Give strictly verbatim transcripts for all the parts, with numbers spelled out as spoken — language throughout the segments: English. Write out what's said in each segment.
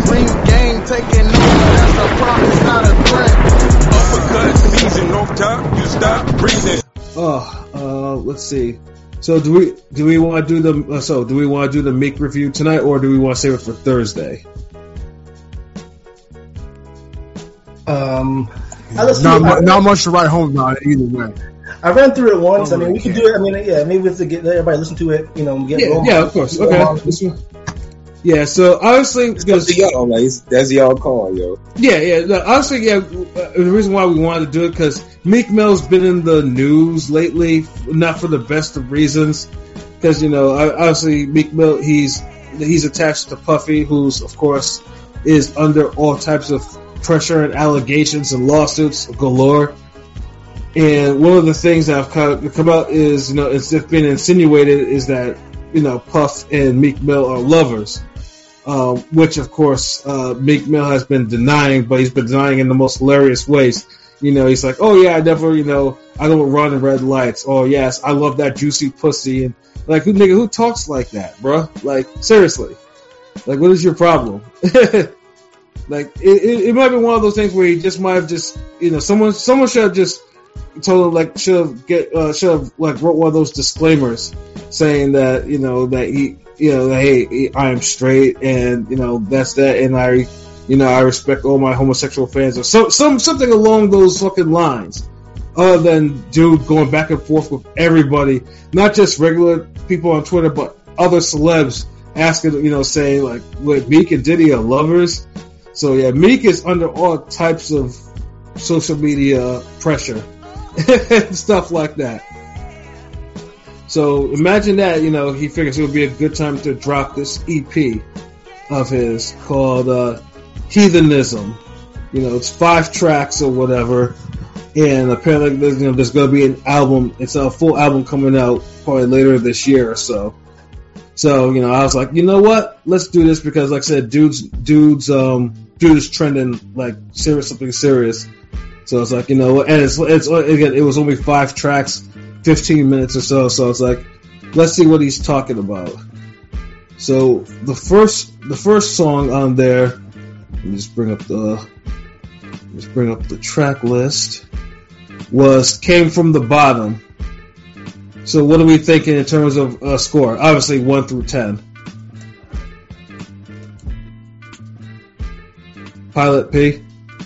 Ring game taking over, that's a promise, not a threat. Uppercut season, no time, you stop breathing. Oh, uh, let's see. So do we do we want to do the uh, so do we want to do the Meek review tonight, or do we want to save it for Thursday? Um, not, not, not much to write home about it either way. I ran through it once. Oh, I mean, we can do it. I mean, yeah, maybe we have to get let everybody listen to it. You know, get yeah, yeah, of course. Okay. Yeah, so obviously, because y'all, like, that's y'all call, yo. Yeah, yeah. No, obviously, yeah. Uh, the reason why we wanted to do it because Meek Mill's been in the news lately, not for the best of reasons. Because you know, obviously, Meek Mill, he's he's attached to Puffy, who's of course is under all types of pressure and allegations and lawsuits galore. And one of the things that have come, come out is, you know, it's been insinuated is that, you know, Puff and Meek Mill are lovers, um, which of course uh, Meek Mill has been denying, but he's been denying in the most hilarious ways. You know, he's like, oh yeah, I never, you know, I don't run in red lights. Oh yes, I love that juicy pussy. And like, who nigga, who talks like that, bro? Like, seriously, like, what is your problem? Like, it, it, it might be one of those things where he just might have just, you know, someone, someone should have just told him, like, should have get, uh, should have like wrote one of those disclaimers saying that, you know, that he, you know, that, hey, I am straight and, you know, that's that, and I, you know, I respect all my homosexual fans, or so, some something along those fucking lines. Other than dude going back and forth with everybody, not just regular people on Twitter, but other celebs asking, you know, saying like, "Wait, Meek and Diddy are lovers?" So yeah, Meek is under all types of social media pressure and stuff like that. So imagine that, you know, he figures it would be a good time to drop this E P of his called uh, Heathenism. You know, it's five tracks or whatever, and apparently there's, you know, there's going to be an album. It's a full album coming out probably later this year or so. So, you know, I was like, you know what? Let's do this because, like I said, dudes, dudes, um, dude is trending like serious, something serious. So it's like, you know, and it's, it's again, it was only five tracks, fifteen minutes or so. So it's like, let's see what he's talking about. So the first, the first song on there, let me just bring up the, just bring up the track list, was Came From the Bottom. So what are we thinking in terms of uh, score? Obviously one through ten. Pilot P.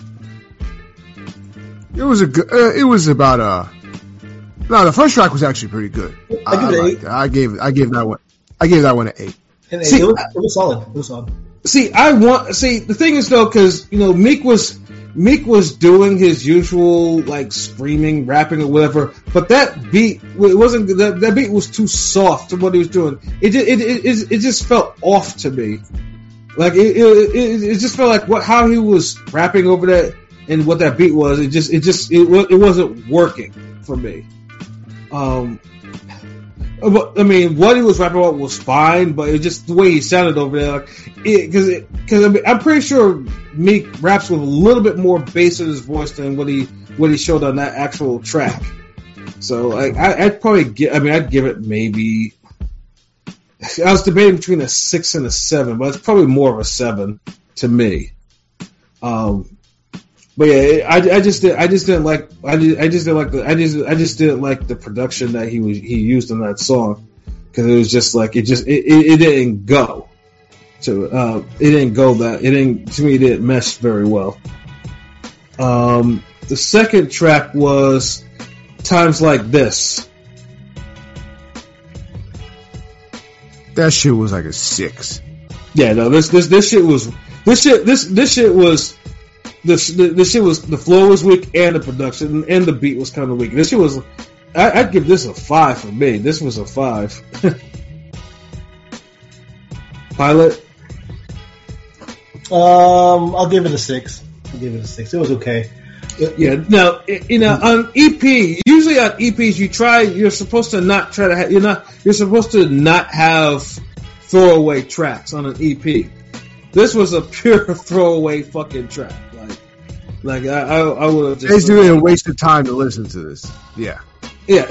It was a good. Uh, it was about a. No, the first track was actually pretty good. I, I, I, liked it. I gave. I gave that one. I gave that one an eight. And see, it, was, it was solid. It was solid. See, I want. See, the thing is though, because you know, Meek was. Meek was doing his usual like screaming, rapping, or whatever, but that beat it wasn't that, that beat was too soft to what he was doing. It just, it, it it it just felt off to me. Like it it, it, it just felt like what how he was rapping over that and what that beat was. It just it just it it wasn't working for me. Um, but I mean, what he was rapping about was fine, but it just the way he sounded over there, like, because because I mean, I'm pretty sure Meek raps with a little bit more bass in his voice than what he what he showed on that actual track. So like, I, I'd probably give. I mean, I'd give it maybe. I was debating between a six and a seven, but it's probably more of a seven to me. Um, but yeah, I, I just did, I just didn't like I just, I just didn't like the I just I just didn't like the production that he was he used in that song because it was just like it just it, it, it didn't go to uh, it didn't go that it didn't to me it didn't mesh very well. Um, the second track was Times Like This. That shit was like a six. Yeah, no, this this this shit was this shit this this shit was this this shit was the flow was weak and the production and the beat was kind of weak. This shit was I, I'd give this a five for me. This was a five. Pilot. Um, I'll give it a six. I'll give it a six. It was okay. It, yeah. Now, you know, on E P, usually on E Ps, you try. You're supposed to not try to. Ha- you're not. You're supposed to not have throwaway tracks on an E P. This was a pure throwaway fucking track. Like, like I, I, I would have just. Basically, a waste of time to listen to this. Yeah. Yeah.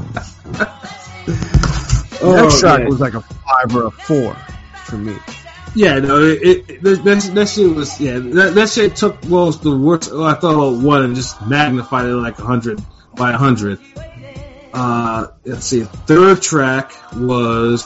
Oh, next track yeah. was like a five or a four for me. Yeah, no, it, it that, that shit was yeah that, that shit took what was the worst. Oh, I thought about one and just magnified it like a hundred by a hundred. Uh, let's see. Third track was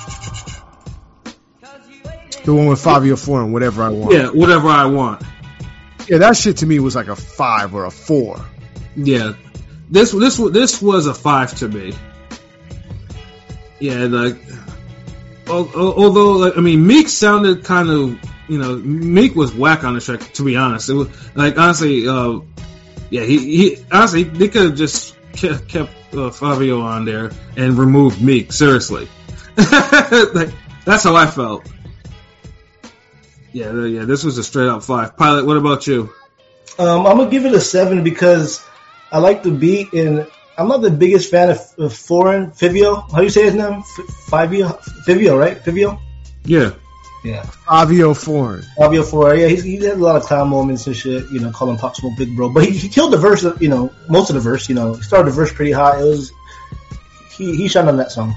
the one with Fabio Foreign, Whatever I Want. Yeah, Whatever I Want. Yeah, that shit to me was like a five or a four. Yeah, this this this was a five to me. Yeah, like. Although, like, I mean, Meek sounded kind of, you know, Meek was whack on the track. To be honest, it was like honestly, uh, yeah, he, he honestly they could have just kept, kept uh, Fabio on there and removed Meek. Seriously, like, that's how I felt. Yeah, yeah, this was a straight up five. Pilot, what about you? Um, I'm gonna give it a seven because I like the beat and. I'm not the biggest fan of, of Foreign Fivio. How do you say his name? F- Fivio, Fivio, right? Fivio. Yeah. Yeah. Fabio Foreign. Fabio Foreign. Yeah, he's, he had a lot of clown moments and shit. You know, calling Pop Smoke Big Bro, but he, he killed the verse. You know, most of the verse. You know, he started the verse pretty hot. It was he he shot on that song.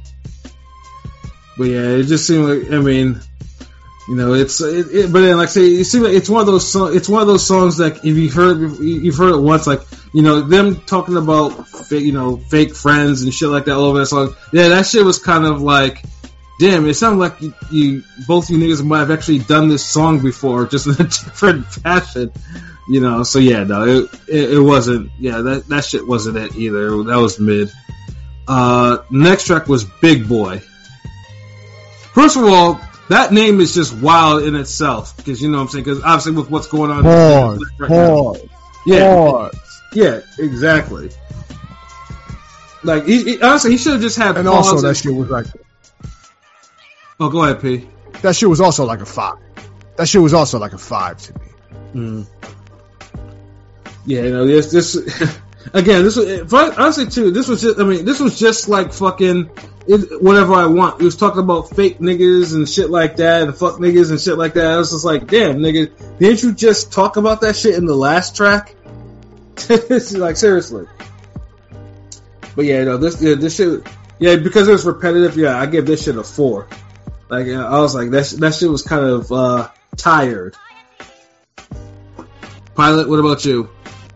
But yeah, it just seemed like I mean. You know, it's it, it, but then like say it seems like it's one of those songs. It's one of those songs that if you heard you've heard it once, like you know them talking about you know fake friends and shit like that all over that song. Yeah, that shit was kind of like, damn, it sounded like you, you both you niggas might have actually done this song before, just in a different fashion. You know, so yeah, no, it it, it wasn't. Yeah, that that shit wasn't it either. That was mid. Uh, next track was Big Boy. First of all. That name is just wild in itself, because you know what I'm saying. Because obviously, with what's going on, pause, right pause, now. yeah, pause. yeah, exactly. Like, he, he, honestly, he should have just had. And also, that shit was like. Oh, go ahead, P. That shit was also like a five. That shit was also like a five to me. Mm. Yeah, you know, this, this again, this was honestly too. This was just. I mean, this was just like fucking. It, whatever I want. He was talking about fake niggas and shit like that, and fuck niggas and shit like that. I was just like, damn, nigga, didn't you just talk about that shit in the last track? It's like, seriously. But yeah, no, this yeah, this shit, yeah, because it was repetitive. Yeah, I give this shit a four. Like, I was like, that that shit was kind of uh, tired. Pilot, what about you?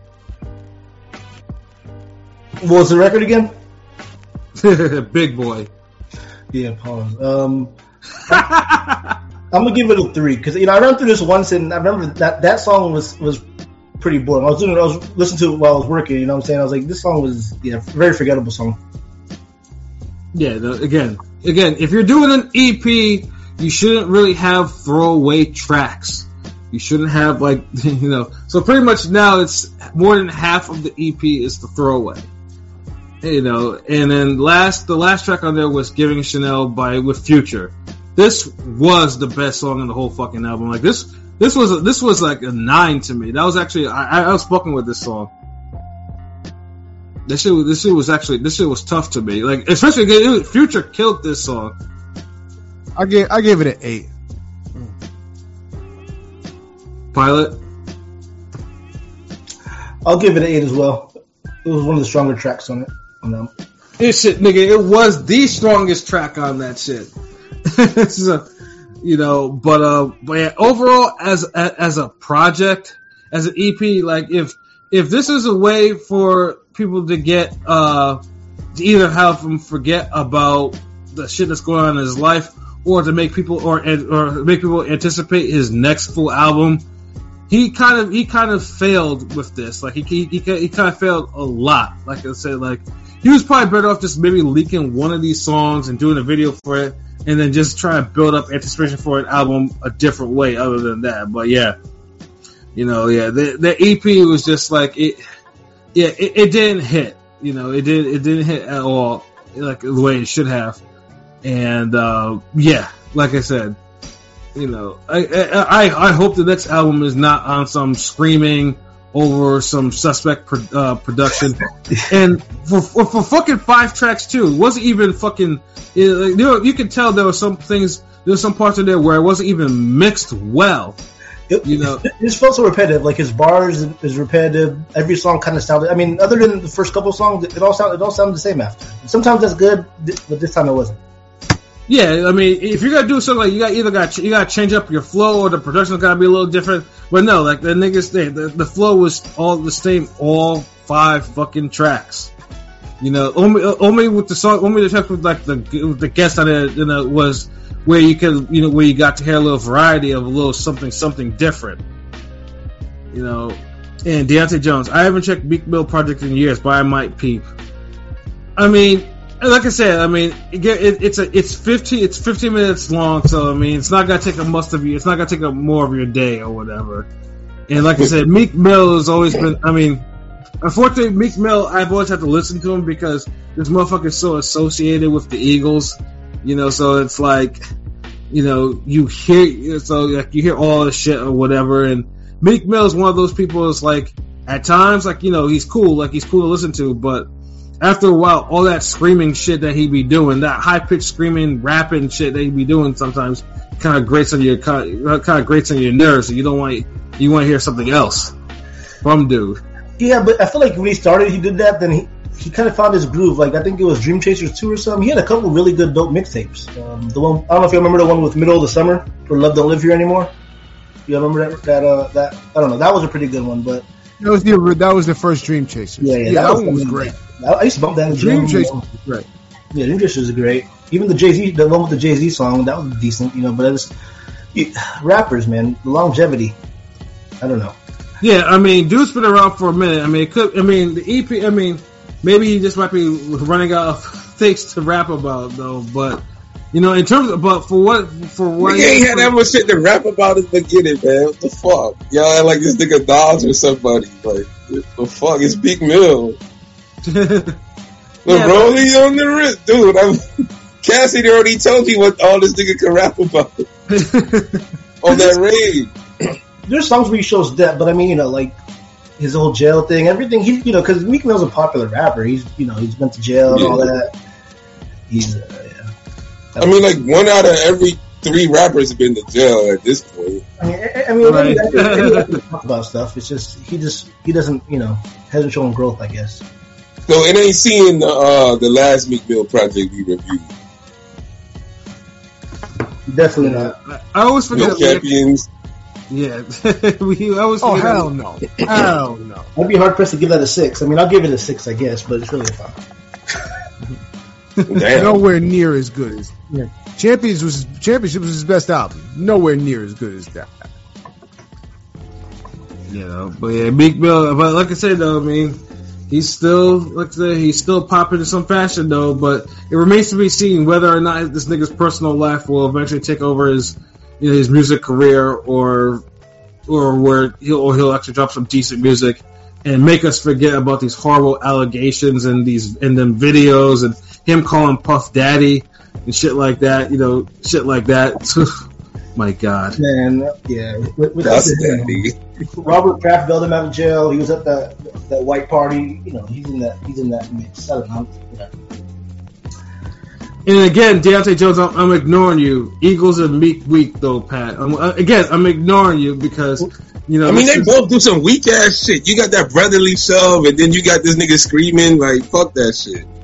What was the record again? Big Boy. Yeah, pause. Um, I'm, I'm gonna give it a three because you know I ran through this once and I remember that that song was was pretty boring. I was doing I was listening to it while I was working. You know what I'm saying? I was like, this song was yeah, very forgettable song. Yeah. The, again, again, if you're doing an E P, you shouldn't really have throwaway tracks. You shouldn't have like you know. So pretty much now it's more than half of the E P is the throwaway. You know, and then last the last track on there was Giving Chanel by with Future. This was the best song in the whole fucking album. Like this, this was a, this was like a nine to me. That was actually I, I was fucking with this song. This shit, this shit was actually this shit was tough to me. Like especially it was, Future killed this song. I gave I gave it an eight. Pilot. I'll give it an eight as well. It was one of the stronger tracks on it. This shit, nigga, it was the strongest track on that shit. So, you know, but uh, but yeah, overall, as as a project, as an E P, like if if this is a way for people to get uh to either have them forget about the shit that's going on in his life, or to make people or or make people anticipate his next full album. He kind of he kind of failed with this. Like he he he, he kind of failed a lot. Like I said, like. He was probably better off just maybe leaking one of these songs and doing a video for it, and then just trying to build up anticipation for an album a different way other than that. But yeah, you know, yeah, the the E P was just like it, yeah, it, it didn't hit. You know, it did it didn't hit at all like the way it should have. And uh, yeah, like I said, you know, I, I I hope the next album is not on some screaming over some suspect pro, uh, production, and for, for for fucking five tracks too. It wasn't even fucking. It, you know, you could tell there were some things, there were some parts in there where it wasn't even mixed well. It, you know, it just felt so repetitive. Like his bars is repetitive. Every song kind of sounded. I mean, other than the first couple songs, it all sounded it all sounded the same after. Sometimes that's good, but this time it wasn't. Yeah, I mean, if you're gonna do something like you got either got you got to change up your flow or the production's got to be a little different. But no, like the niggas, they, the the flow was all the same, all five fucking tracks. You know, only only with the song, only the track with like the with the guest on it, you know, was where you could, you know, where you got to hear a little variety of a little something something different. You know, and Deontay Jones, I haven't checked Meek Mill project in years, but I might peep. I mean. Like I said, I mean, it, it, it's a it's fifteen it's fifteen minutes long, so I mean, it's not gonna take a must of you. It's not gonna take up more of your day or whatever. And like I said, Meek Mill has always been. I mean, unfortunately, Meek Mill, I've always had to listen to him because this motherfucker is so associated with the Eagles, you know. So it's like, you know, you hear so like you hear all the shit or whatever. And Meek Mill is one of those people. It's like at times, like you know, he's cool, like he's cool to listen to, but after a while, all that screaming shit that he be doing, that high pitched screaming, rapping shit that he be doing, sometimes kind of grates on your kind of grates on your nerves. So you don't want you want to hear something else from dude. Yeah, but I feel like when he started, he did that. Then he, he kind of found his groove. Like I think it was Dream Chasers two or something. He had a couple really good dope mixtapes. Um, the one I don't know if you remember the one with Middle of the Summer or Love Don't Live Here Anymore. You remember that? That uh, that I don't know. That was a pretty good one, but. That was the that was the first Dream Chasers. Yeah, yeah, yeah that, that was, one was great. I used to bump that in the Dream gym, Chasers you know. was great. Yeah, Dream Chasers is great. Even the Jay Z, the one with the Jay Z song, that was decent, you know. But it's it, rappers, man, the longevity. I don't know. Yeah, I mean, dude's been around for a minute. I mean, it could. I mean, the E P. I mean, maybe he just might be running out of things to rap about, though. But you know, in terms of, but for what, for what, he ain't had that much shit to rap about in the beginning, man. What the fuck? Y'all act like this nigga Dodge or somebody. Like, what the fuck? It's Big Mill. The yeah, rolling but- on the wrist, dude. I'm, Cassidy already told you what all this nigga can rap about on that raid. There's songs where he shows depth, but I mean, you know, like his whole jail thing, everything. He, you know, because Meek Mill's a popular rapper. He's, you know, he's been to jail and yeah. all that. He's, uh, yeah. I mean, like one out of every three rappers have been to jail at this point. I mean, I, I mean, right. he doesn't talk about stuff. It's just he just he doesn't, you know, hasn't shown growth, I guess. So it ain't seeing the uh, the last Meek Mill project we reviewed. Definitely not. I, I always forget. No champions. Yeah, we always. Oh forget hell no, hell no. I'd be hard pressed to give that a six. I mean, I'll give it a six, I guess, but it's really a five. Damn. Nowhere near as good as yeah. Champions was Championship was his best album. Nowhere near as good as that. You know, but yeah, Meek Mill. But like I said, though, I mean, he's still, like I said, he's still popping in some fashion, though. But it remains to be seen whether or not this nigga's personal life will eventually take over his, you know, his music career, or, or where he'll, or he'll actually drop some decent music and make us forget about these horrible allegations and these and them videos and him calling Puff Daddy and shit like that. You know, shit like that. My God, man, yeah, with, with That's that, daddy. Robert Kraft bailed him out of jail. He was at that that white party. You know, he's in that he's in that mix. I don't know. Yeah. And again, Deontay Jones, I'm, I'm ignoring you. Eagles are Meek weak though, Pat. I'm, uh, again, I'm ignoring you because you know. I mean, they is, both do some weak ass shit. You got that brotherly shove, and then you got this nigga screaming like, "Fuck that shit."